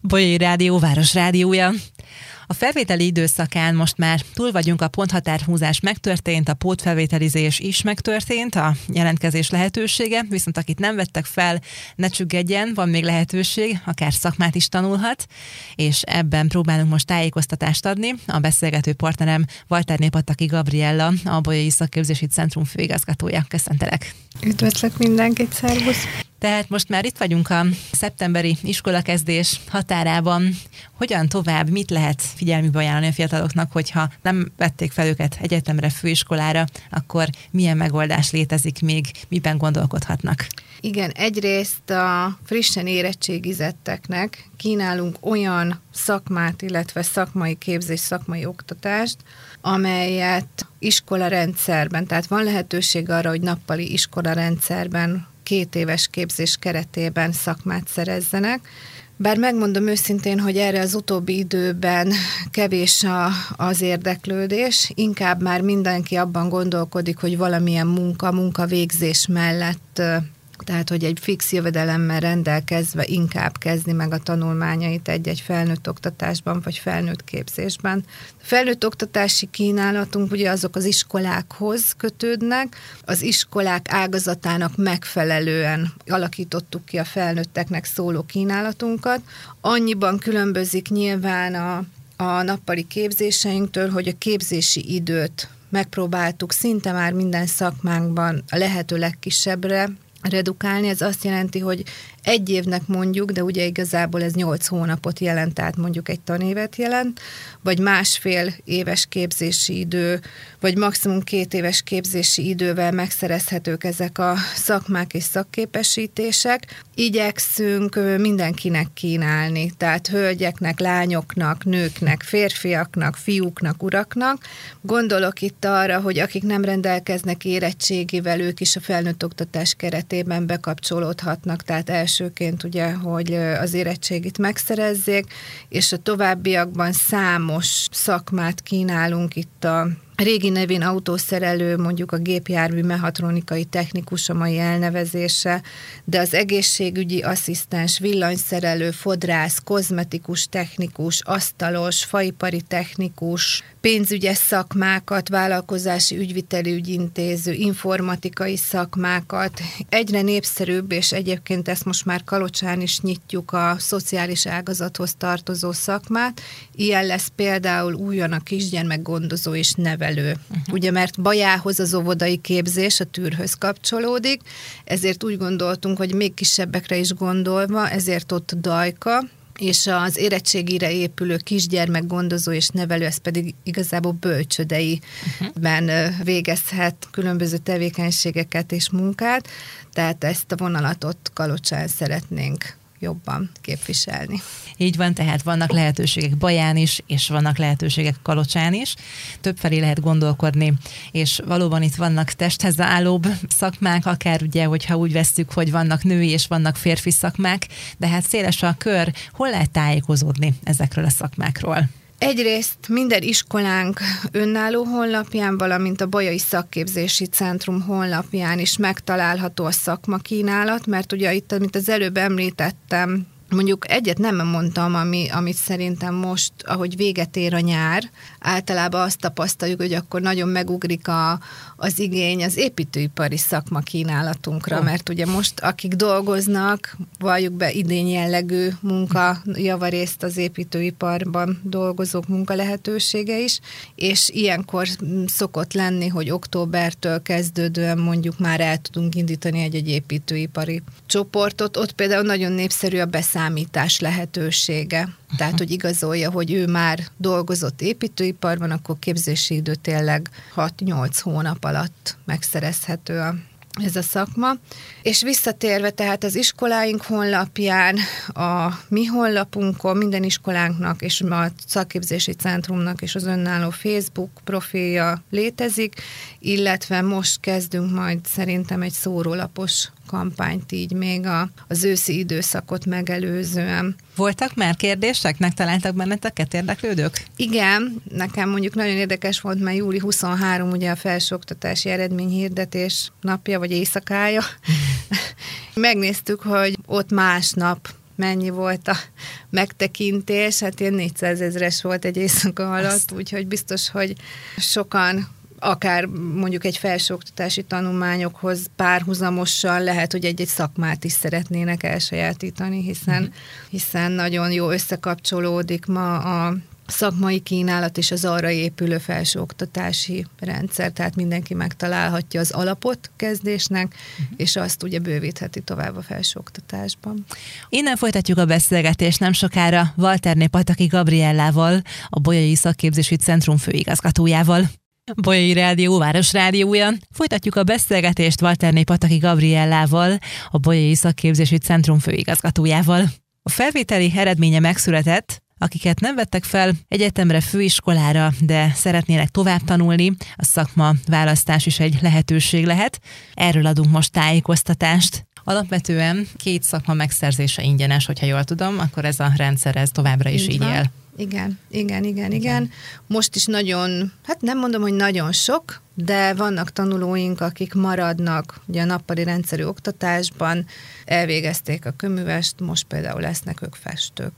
Bolyai Rádió városrádiója. A felvételi időszakán most már túl vagyunk, a ponthatárhúzás megtörtént, a pótfelvételizés is megtörtént, a jelentkezés lehetősége, viszont akit nem vettek fel, ne csüggedjen, van még lehetőség, akár szakmát is tanulhat, és ebben próbálunk most tájékoztatást adni. A beszélgető partnerem Walterné Pataki Gabriella, a Bolyai Szakképzési Centrum főigazgatója. Köszöntelek! Üdvözlök mindenkit, szervusz! Tehát most már itt vagyunk a szeptemberi iskolakezdés határában. Hogyan tovább, mit lehet figyelmükbe ajánlani a fiataloknak, hogyha nem vették fel őket egyetemre, főiskolára, akkor milyen megoldás létezik még, miben gondolkodhatnak? Igen, egyrészt a frissen érettségizetteknek kínálunk olyan szakmát, illetve szakmai képzés, szakmai oktatást, amelyet iskolarendszerben, tehát van lehetőség arra, hogy nappali iskolarendszerben 2 éves képzés keretében szakmát szerezzenek. Bár megmondom őszintén, hogy erre az utóbbi időben kevés az érdeklődés, inkább már mindenki abban gondolkodik, hogy valamilyen munkavégzés mellett, tehát hogy egy fix jövedelemmel rendelkezve inkább kezdi meg a tanulmányait egy felnőtt oktatásban vagy felnőtt képzésben. A felnőtt oktatási kínálatunk ugye azok az iskolákhoz kötődnek, az iskolák ágazatának megfelelően alakítottuk ki a felnőtteknek szóló kínálatunkat. Annyiban különbözik nyilván a nappali képzéseinktől, hogy a képzési időt megpróbáltuk szinte már minden szakmánkban a lehető legkisebbre redukálni. Ez azt jelenti, hogy 1 évnek mondjuk, de ugye igazából ez 8 hónapot jelent, tehát mondjuk egy tanévet jelent, vagy 1,5 éves képzési idő, vagy maximum 2 éves képzési idővel megszerezhetők ezek a szakmák és szakképesítések. Igyekszünk mindenkinek kínálni, tehát hölgyeknek, lányoknak, nőknek, férfiaknak, fiúknak, uraknak. Gondolok itt arra, hogy akik nem rendelkeznek érettségivel, ők is a felnőtt oktatás keretében bekapcsolódhatnak, tehát elsőként ugye, hogy az érettségit megszerezzék, és a továbbiakban számos szakmát kínálunk itt a régi nevén autószerelő, mondjuk a gépjármű mechatronikai technikus a mai elnevezése, de az egészségügyi asszisztens, villanyszerelő, fodrász, kozmetikus technikus, asztalos, faipari technikus, pénzügyes szakmákat, vállalkozási ügyviteli ügyintéző, informatikai szakmákat. Egyre népszerűbb, és egyébként ezt most már Kalocsán is nyitjuk, a szociális ágazathoz tartozó szakmát. Ilyen lesz például újon a kisgyermekgondozó és nevelő. Ugye, mert Bajához az óvodai képzés a tűrhöz kapcsolódik, ezért úgy gondoltunk, hogy még kisebbekre is gondolva, ezért ott Dajka, és az érettségire épülő kisgyermekgondozó és nevelő, ez pedig igazából bölcsődeiben végezhet különböző tevékenységeket és munkát, tehát ezt a vonalat ott Kalocsán szeretnénk jobban képviselni. Így van, tehát vannak lehetőségek Baján is, és vannak lehetőségek Kalocsán is. Többfelé lehet gondolkodni, és valóban itt vannak testhez állóbb szakmák, akár ugye, hogyha úgy vesszük, hogy vannak női és vannak férfi szakmák, de hát széles a kör, hol lehet tájékozódni ezekről a szakmákról? Egyrészt minden iskolánk önálló honlapján, valamint a Bolyai Szakképzési Centrum honlapján is megtalálható a szakmakínálat, mert ugye itt, amit az előbb említettem, mondjuk egyet nem mondtam, amit szerintem most, ahogy véget ér a nyár, általában azt tapasztaljuk, hogy akkor nagyon megugrik az igény az építőipari szakmakínálatunkra, mert ugye most akik dolgoznak, valljuk be idén jellegű munka, javarészt az építőiparban dolgozók munkalehetősége is, és ilyenkor szokott lenni, hogy októbertől kezdődően mondjuk már el tudunk indítani egy építőipari csoportot. Ott például nagyon népszerű a beszámítás lehetősége. Tehát, hogy igazolja, hogy ő már dolgozott építőiparban, akkor képzési idő tényleg 6-8 hónap alatt megszerezhető ez a szakma. És visszatérve tehát az iskoláink honlapján, a mi honlapunkon, minden iskolánknak és a szakképzési centrumnak és az önálló Facebook profilja létezik, illetve most kezdünk majd szerintem egy szórólapos kampányt így még az őszi időszakot megelőzően. Voltak már kérdések? Megtaláltak benneteket érdeklődők? Igen, nekem mondjuk nagyon érdekes volt, mert júli 23 ugye a felsőoktatási eredményhirdetés napja, vagy éjszakája. Megnéztük, hogy ott másnap mennyi volt a megtekintés, hát ilyen 400 000-es volt egy éjszaka alatt, úgyhogy biztos, hogy sokan akár mondjuk egy felsőoktatási tanulmányokhoz párhuzamosan lehet, hogy egy-egy szakmát is szeretnének elsajátítani, hiszen nagyon jó összekapcsolódik ma a szakmai kínálat és az arra épülő felsőoktatási rendszer, tehát mindenki megtalálhatja az alapot kezdésnek, és azt ugye bővítheti tovább a felsőoktatásban. Innen folytatjuk a beszélgetést nem sokára Walterné Pataki Gabriellával, a Bolyai Szakképzési Centrum főigazgatójával. Bolyai Rádió, Város Rádiója. Folytatjuk a beszélgetést Walterné Pataki Gabriellával, a Bolyai Szakképzési Centrum főigazgatójával. A felvételi eredménye megszületett, akiket nem vettek fel egyetemre, főiskolára, de szeretnének tovább tanulni, a szakma választás is egy lehetőség lehet. Erről adunk most tájékoztatást. Alapvetően 2 szakma megszerzése ingyenes, hogyha jól tudom, akkor ez a rendszer ez továbbra is így él. Igen. Most is nagyon, hát nem mondom, hogy nagyon sok, de vannak tanulóink, akik maradnak ugye a nappali rendszerű oktatásban, elvégezték a köművest, most például lesznek ők festők.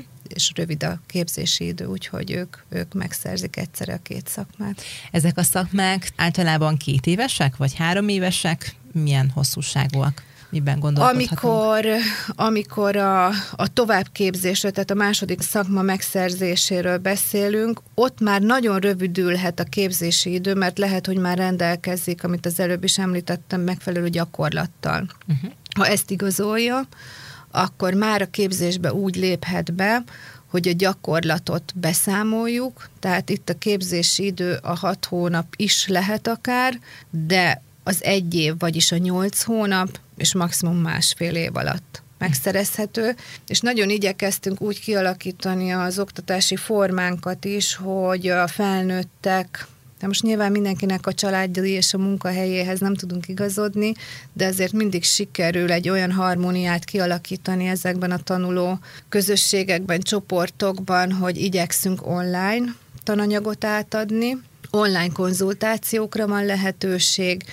És rövid a képzési idő, úgyhogy ők megszerzik egyszerre a 2 szakmát. Ezek a szakmák általában 2 évesek, vagy 3 évesek? Milyen hosszúságúak? Miben gondolkodhatunk? Amikor a továbbképzésről, tehát a második szakma megszerzéséről beszélünk, ott már nagyon rövidülhet a képzési idő, mert lehet, hogy már rendelkezik, amit az előbb is említettem, megfelelő gyakorlattal. Ha ezt igazolja, akkor már a képzésbe úgy léphet be, hogy a gyakorlatot beszámoljuk, tehát itt a képzési idő a 6 hónap is lehet akár, de az 1 év, vagyis a 8 hónap, és maximum 1,5 év alatt megszerezhető, és nagyon igyekeztünk úgy kialakítani az oktatási formánkat is, hogy a felnőttek, de most nyilván mindenkinek a családja és a munkahelyéhez nem tudunk igazodni, de azért mindig sikerül egy olyan harmóniát kialakítani ezekben a tanuló közösségekben, csoportokban, hogy igyekszünk online tananyagot átadni, online konzultációkra van lehetőség,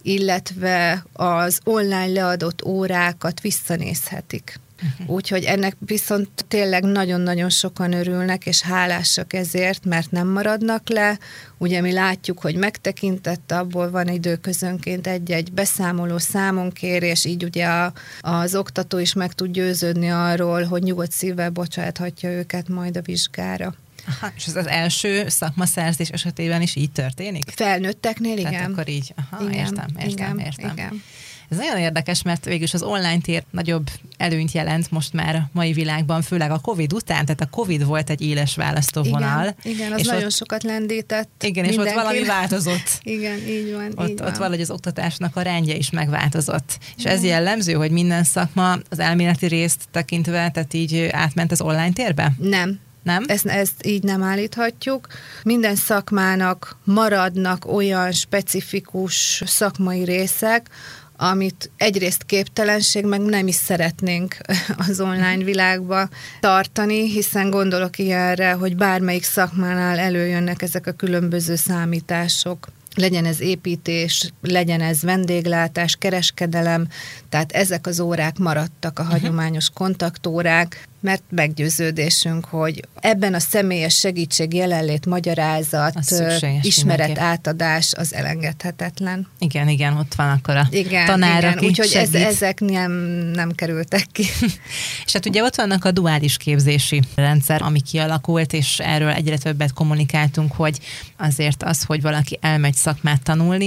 illetve az online leadott órákat visszanézhetik. Úgyhogy ennek viszont tényleg nagyon-nagyon sokan örülnek, és hálásak ezért, mert nem maradnak le. Ugye mi látjuk, hogy megtekintett, abból van időközönként egy-egy beszámoló, számonkérés, így ugye az oktató is meg tud győződni arról, hogy nyugodt szívvel bocsáthatja őket majd a vizsgára. Aha, és ez az első szakmaszerzés esetében is így történik? Felnőtteknél, igen. Tehát akkor így, igen, értem. Igen. Ez nagyon érdekes, mert végülis az online tér nagyobb előnyt jelent most már a mai világban, főleg a Covid után, tehát a Covid volt egy éles választóvonal. Igen, az és nagyon sokat lendített. Igen, és ott valami változott. Igen, így van. Ott valahogy az oktatásnak a rendje is megváltozott. És ez jellemző, hogy minden szakma az elméleti részt tekintve, tehát így átment az online térbe? Nem. Nem? Ezt így nem állíthatjuk. Minden szakmának maradnak olyan specifikus szakmai részek, amit egyrészt képtelenség, meg nem is szeretnénk az online világba tartani, hiszen gondolok ilyenre, hogy bármelyik szakmánál előjönnek ezek a különböző számítások. Legyen ez építés, legyen ez vendéglátás, kereskedelem, tehát ezek az órák maradtak a hagyományos kontaktórák, mert meggyőződésünk, hogy ebben a személyes segítség, jelenlét, magyarázat, ismeret átadás az elengedhetetlen. Igen, ott van akkor a tanár, aki úgyhogy segít. ezek nem kerültek ki. És hát ugye ott vannak a duális képzési rendszer, ami kialakult, és erről egyre többet kommunikáltunk, hogy azért az, hogy valaki elmegy szakmát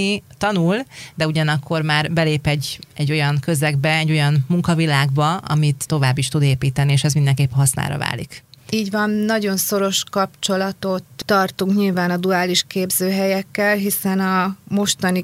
tanul, de ugyanakkor már belép egy olyan közegbe, egy olyan munkavilágba, amit tovább is tud építeni, és ez mindenképp hasznára válik. Így van, nagyon szoros kapcsolatot tartunk nyilván a duális képzőhelyekkel, hiszen a mostani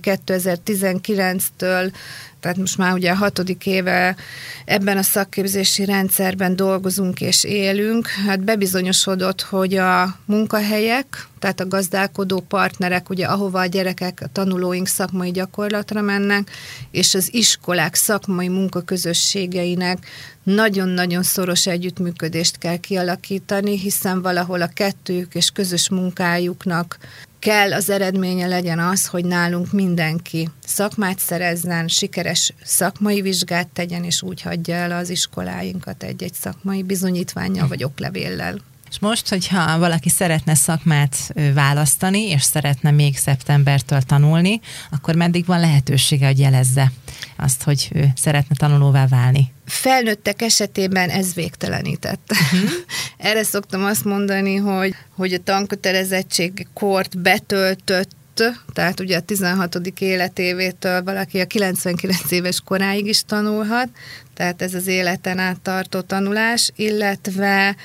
2019-től, tehát most már ugye a 6. éve ebben a szakképzési rendszerben dolgozunk és élünk. Hát bebizonyosodott, hogy a munkahelyek, tehát a gazdálkodó partnerek, ugye ahova a gyerekek, a tanulóink szakmai gyakorlatra mennek, és az iskolák szakmai munkaközösségeinek nagyon-nagyon szoros együttműködést kell kialakítani, hiszen valahol a kettőjük és közös munkájuknak kell az eredménye legyen az, hogy nálunk mindenki szakmát szerezzen, sikeres szakmai vizsgát tegyen, és úgy hagyja el az iskoláinkat egy-egy szakmai bizonyítvánnyal vagy oklevéllel. És most, hogyha valaki szeretne szakmát választani, és szeretne még szeptembertől tanulni, akkor meddig van lehetősége, hogy jelezze azt, hogy ő szeretne tanulóvá válni? Felnőttek esetében ez végtelenített. Erre szoktam azt mondani, hogy a tankötelezettség kort betöltött, tehát ugye a 16. életévétől valaki a 99 éves koráig is tanulhat, tehát ez az életen át tartó tanulás, illetve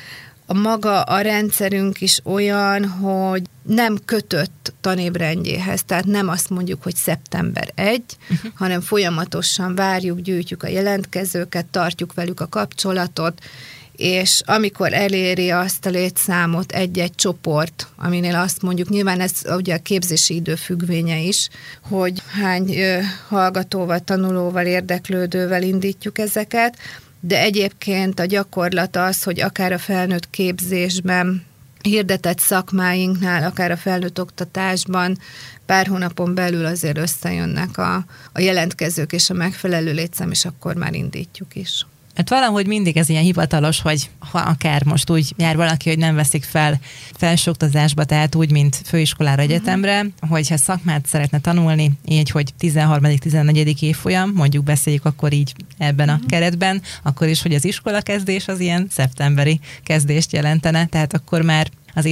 a rendszerünk is olyan, hogy nem kötött tanévrendjéhez, tehát nem azt mondjuk, hogy szeptember 1, hanem folyamatosan várjuk, gyűjtjük a jelentkezőket, tartjuk velük a kapcsolatot, és amikor eléri azt a létszámot egy-egy csoport, aminél azt mondjuk, nyilván ez ugye a képzési idő függvénye is, hogy hány hallgatóval, tanulóval, érdeklődővel indítjuk ezeket, de egyébként a gyakorlat az, hogy akár a felnőtt képzésben, hirdetett szakmáinknál, akár a felnőtt oktatásban pár hónapon belül azért összejönnek a jelentkezők és a megfelelő létszám, és akkor már indítjuk is. Hát valahogy mindig ez ilyen hivatalos, hogy ha akár most úgy jár valaki, hogy nem veszik fel felsőoktatásba, tehát úgy, mint főiskolára, egyetemre, hogyha szakmát szeretne tanulni, így, hogy 13.-14. évfolyam, mondjuk beszéljük akkor így ebben a keretben, akkor is, hogy az iskola kezdés az ilyen szeptemberi kezdést jelentene, tehát akkor már az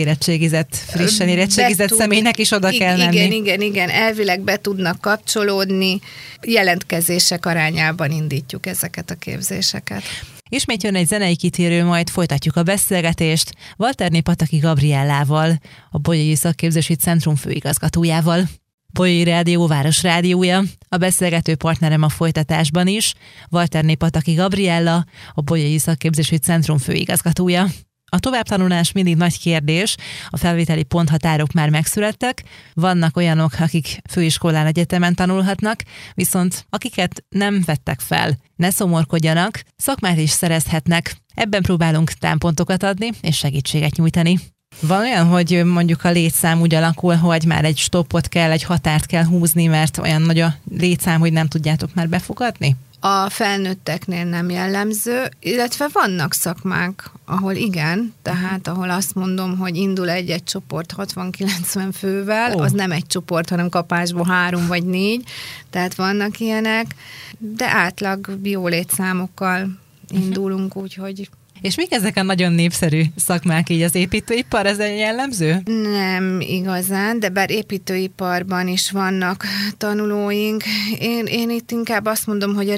frissen érettségizett személynek is oda kell menni. Igen, elvileg be tudnak kapcsolódni, jelentkezések arányában indítjuk ezeket a képzéseket. Ismét jön egy zenei kitérő, majd folytatjuk a beszélgetést Walterné Pataki Gabriellával, a Bolyai Szakképzési Centrum főigazgatójával. Bolyai Rádió város rádiója, a beszélgető partnerem a folytatásban is, Walterné Pataki Gabriella, a Bolyai Szakképzési Centrum főigazgatója. A továbbtanulás mindig nagy kérdés, a felvételi ponthatárok már megszülettek, vannak olyanok, akik főiskolán, egyetemen tanulhatnak, viszont akiket nem vettek fel, ne szomorkodjanak, szakmát is szerezhetnek. Ebben próbálunk támpontokat adni és segítséget nyújtani. Van olyan, hogy mondjuk a létszám úgy alakul, hogy már egy stoppot kell, egy határt kell húzni, mert olyan nagy a létszám, hogy nem tudjátok már befogadni? A felnőtteknél nem jellemző, illetve vannak szakmák, ahol igen, tehát ahol azt mondom, hogy indul egy-egy csoport 60-90 fővel, az nem egy csoport, hanem kapásból 3 vagy 4, tehát vannak ilyenek, de átlag jó létszámokkal indulunk, úgyhogy... És mik ezek a nagyon népszerű szakmák, így az építőipar, ez jellemző? Nem igazán, de bár építőiparban is vannak tanulóink. Én itt inkább azt mondom, hogy a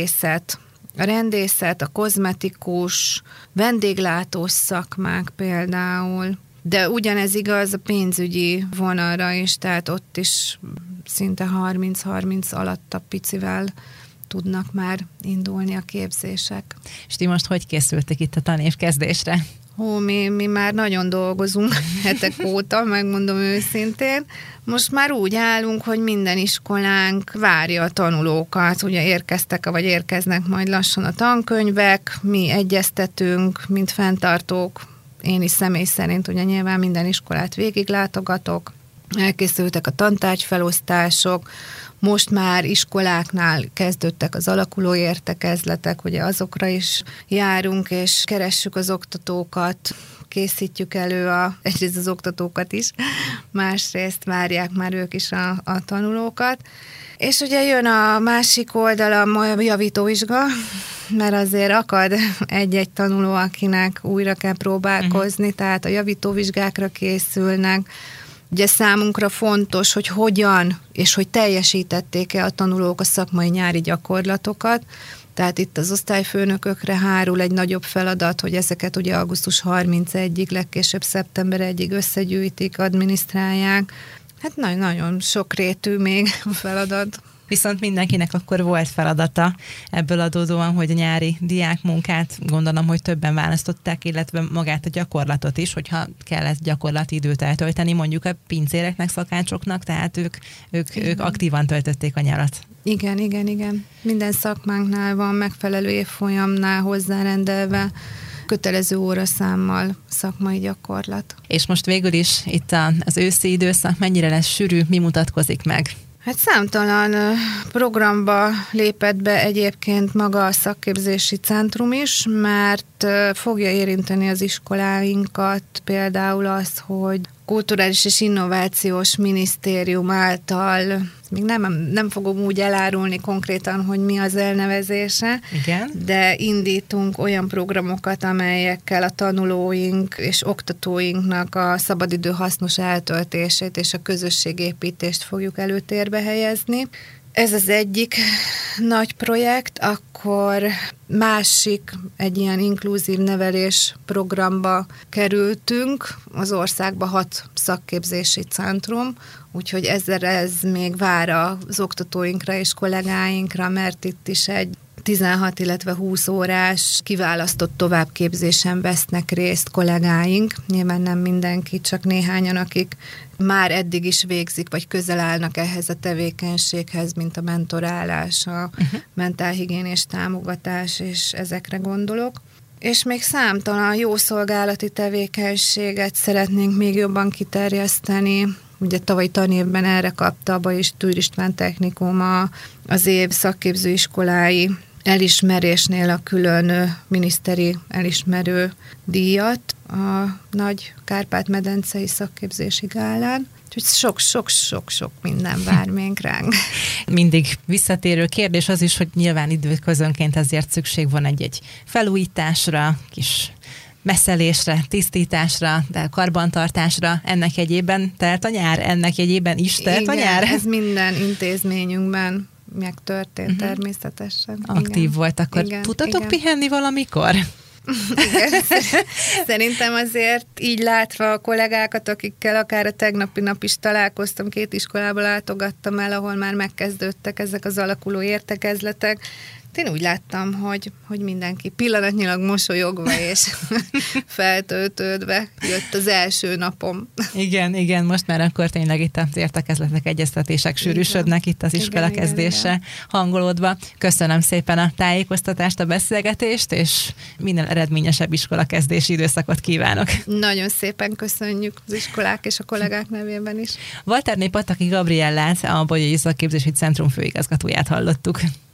rendészet, a kozmetikus, vendéglátós szakmák például, de ugyanez igaz a pénzügyi vonalra is, tehát ott is szinte 30-30 alatt a picivel tudnak már indulni a képzések. És ti most hogy készültek itt a tanévkezdésre? Mi már nagyon dolgozunk hetek óta, megmondom őszintén. Most már úgy állunk, hogy minden iskolánk várja a tanulókat. Ugye érkeztek, vagy érkeznek majd lassan a tankönyvek, mi egyeztetünk, mint fenntartók. Én is személy szerint ugye nyilván minden iskolát végiglátogatok. Elkészültek a tantárgyfelosztások, most már iskoláknál kezdődtek az alakuló értekezletek, ugye azokra is járunk, és keressük az oktatókat, készítjük elő egyrészt az oktatókat is, másrészt várják már ők is a tanulókat. És ugye jön a másik oldala a javítóvizsga, mert azért akad egy-egy tanuló, akinek újra kell próbálkozni, tehát a javítóvizsgákra készülnek. Ugye számunkra fontos, hogy hogyan és hogy teljesítették-e a tanulók a szakmai nyári gyakorlatokat, tehát itt az osztályfőnökökre hárul egy nagyobb feladat, hogy ezeket ugye augusztus 31-ig, legkésőbb szeptember 1-ig összegyűjtik, adminisztrálják. Hát nagyon sokrétű még a feladat. Viszont mindenkinek akkor volt feladata ebből adódóan, hogy a nyári diákmunkát gondolom, hogy többen választották, illetve magát a gyakorlatot is, hogyha kellett gyakorlati időt eltölteni, mondjuk a pincéreknek, szakácsoknak, tehát ők aktívan töltötték a nyarat. Igen. Minden szakmánknál van megfelelő évfolyamnál hozzárendelve kötelező óraszámmal szakmai gyakorlat. És most végül is itt az őszi időszak mennyire lesz sűrű, mi mutatkozik meg? Hát számtalan programba lépett be egyébként maga a szakképzési centrum is, mert fogja érinteni az iskoláinkat például az, hogy Kulturális és Innovációs Minisztérium által, még nem fogom úgy elárulni konkrétan, hogy mi az elnevezése, igen, de indítunk olyan programokat, amelyekkel a tanulóink és oktatóinknak a szabadidő hasznos eltöltését és a közösségépítést fogjuk előtérbe helyezni. Ez az egyik nagy projekt, akkor másik egy ilyen inkluzív nevelés programba kerültünk. Az országban 6 szakképzési centrum, úgyhogy ez még vár az oktatóinkra és kollégáinkra, mert itt is egy 16, illetve 20 órás kiválasztott továbbképzésen vesznek részt kollégáink. Nyilván nem mindenki, csak néhányan, akik már eddig is végzik, vagy közel állnak ehhez a tevékenységhez, mint a mentorálás, a mentálhigiénés támogatás, és ezekre gondolok. És még számtalan jó szolgálati tevékenységet szeretnénk még jobban kiterjeszteni. Ugye tavalyi tanévben erre kapta a Bajis Tűr István Technikum az év szakképzőiskolái elismerésnél a külön miniszteri elismerő díjat a nagy Kárpát-medencei szakképzési gálán. Úgyhogy sok minden vár még ránk. Mindig visszatérő kérdés az is, hogy nyilván időközönként ezért szükség van egy felújításra, kis messzelésre, tisztításra, de karbantartásra, ennek jegyében telt a nyár, ennek jegyében is telt a nyár. Ez minden intézményünkben megtörtént természetesen. Aktív volt, akkor tudtatok pihenni valamikor? Igen. Szerintem azért így látva a kollégákat, akikkel akár a tegnapi nap is találkoztam, 2 iskolába látogattam el, ahol már megkezdődtek ezek az alakuló értekezletek. Én úgy láttam, hogy mindenki pillanatnyilag mosolyogva és feltöltődve jött az első napom. Igen, most már akkor tényleg itt az értekezletek, egyeztetések sűrűsödnek itt az iskola kezdése hangolódva. Köszönöm szépen a tájékoztatást, a beszélgetést, és minél eredményesebb iskolakezdési időszakot kívánok. Nagyon szépen köszönjük az iskolák és a kollégák nevében is. Walterné Pataki Gabriellát, a Bolyai Szakképzési Centrum főigazgatóját hallottuk.